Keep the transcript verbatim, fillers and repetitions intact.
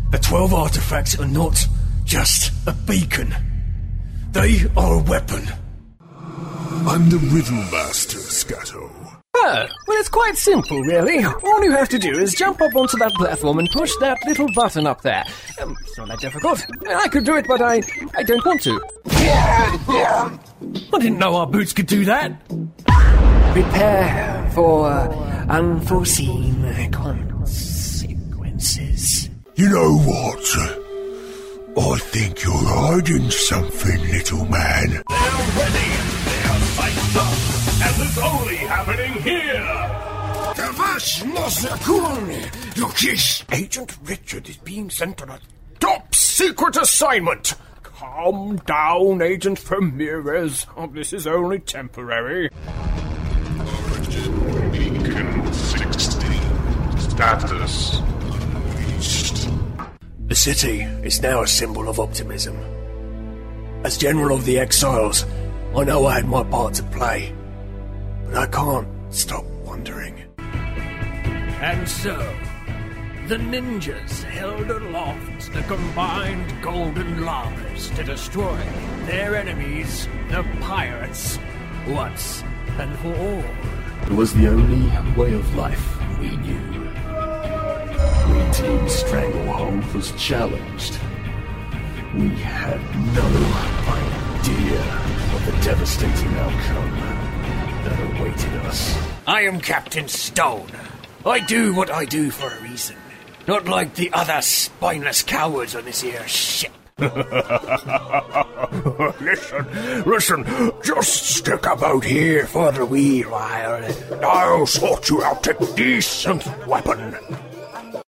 The twelve artifacts are not just a beacon. They are a weapon. I'm the Riddle Master, Scatto. Oh, well, it's quite simple, really. All you have to do is jump up onto that platform and push that little button up there. Um, it's not that difficult. I could do it, but I, I don't want to. I didn't know our boots could do that. Prepare for unforeseen consequences. You know what? I think you're hiding something, little man. They're ready. They're psyched up. And it's only happening here. Agent Richard is being sent on a top secret assignment. Calm down, Agent Ramirez. Oh, this is only temporary. Beacon sixteen. Status reached. The city is now a symbol of optimism. As General of the Exiles, I know I had my part to play, but I can't stop wondering. And so, the ninjas held aloft the combined golden llamas to destroy their enemies, the pirates, once and for all. It was the only way of life we knew. Green Team Stranglehold was challenged. We had no idea of the devastating outcome that awaited us. I am Captain Stone. I do what I do for a reason. Not like the other spineless cowards on this here ship. listen, listen, just stick about here for a wee while. I'll sort you out a decent weapon.